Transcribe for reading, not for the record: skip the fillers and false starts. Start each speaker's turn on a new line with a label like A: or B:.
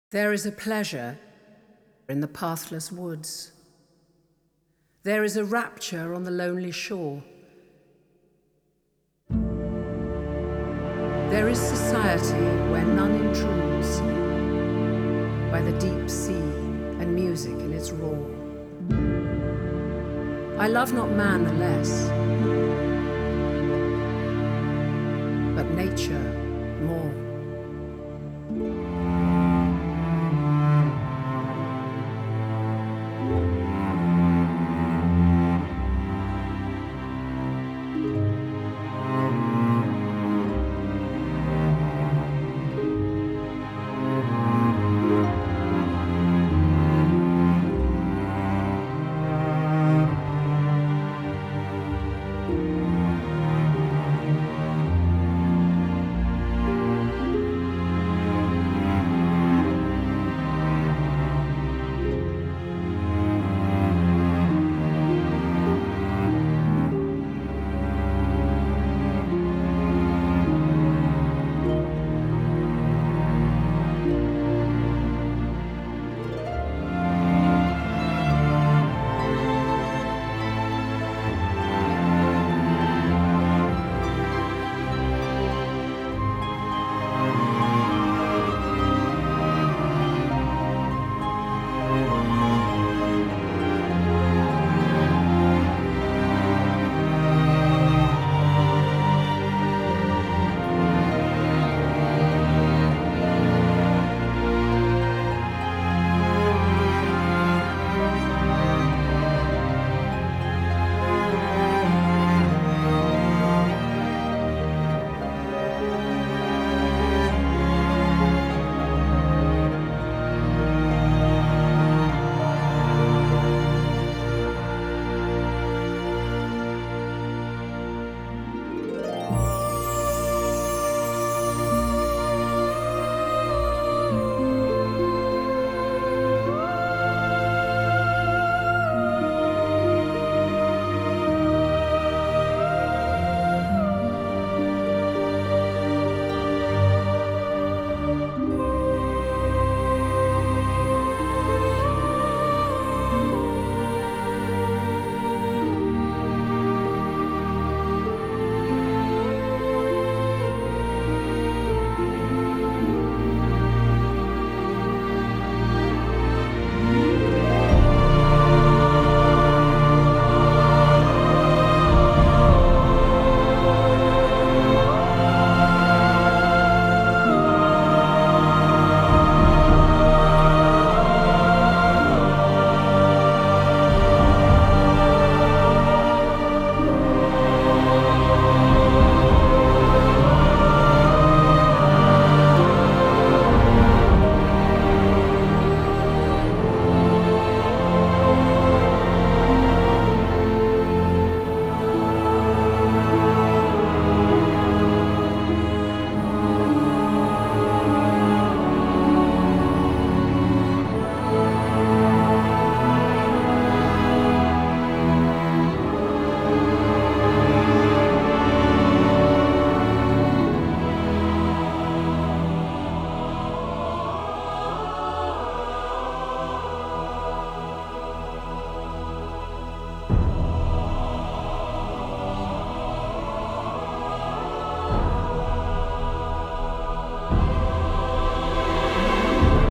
A: There is a pleasure in the pathless woods. There is a rapture on the lonely shore. There is society where none intrudes, by the deep sea and music in its roar. I love not man the less, but nature more.